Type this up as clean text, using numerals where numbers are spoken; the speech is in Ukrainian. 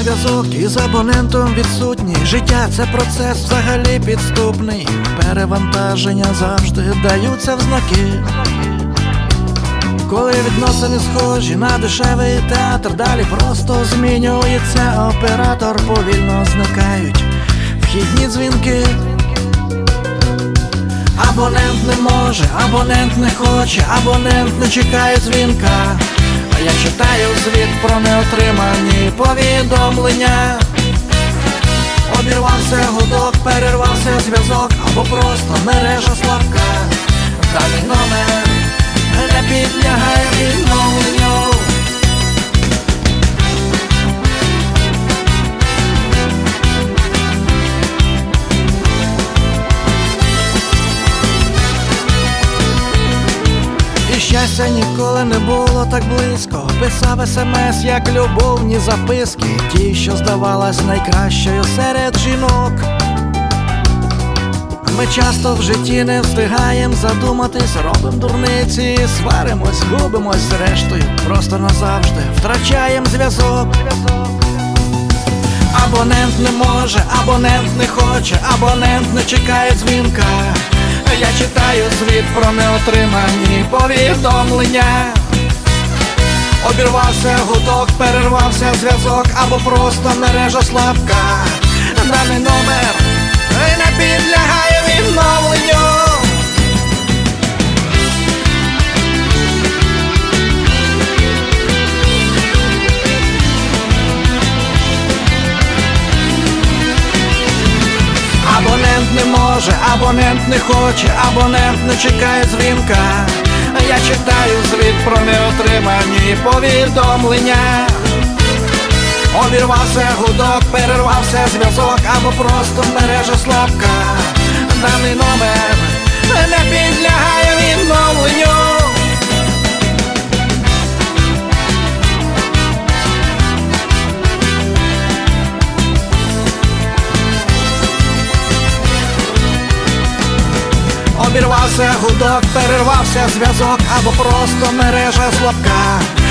зв'язок із абонентом відсутній. Життя — це процес взагалі підступний. Перевантаження завжди даються в знаки. Коли відносини схожі на дешевий театр, далі просто змінюється оператор. Повільно зникають вхідні дзвінки. Абонент не може, абонент не хоче, абонент не чекає дзвінка. А я читаю звіт про неотримані повідомлення. Обірвався гудок, перервався зв'язок, або просто мережа слабка. Даний номер не підлягає відновленню. І щастя ніколи не було так близько. Писав смс, як любовні записки, ті, що здавалась найкращою серед жінок. Ми часто в житті не встигаєм задуматись, робим дурниці, сваримось, губимось, зрештою просто назавжди втрачаєм зв'язок. Абонент не може, абонент не хоче, абонент не чекає дзвінка. Я читаю звіт про неотримані повідомлення. Обірвався гудок, перервався зв'язок, або просто мережа слабка. Даний номер не підлягає відновленню. Абонент не може, абонент не хоче, абонент не чекає дзвінка. Я читаю звіт про неотримані повідомлення. Обірвався гудок, перервався зв'язок, або просто мережа слабка. Даний номер не підлягає відновленню. Обірвався гудок, перервався зв'язок, або просто мережа слабка.